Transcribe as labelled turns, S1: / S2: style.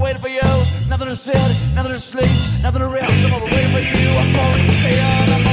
S1: waiting for you. Nothing to sit, nothing to sleep, nothing to rest. I'm over waiting for you. I'm falling down.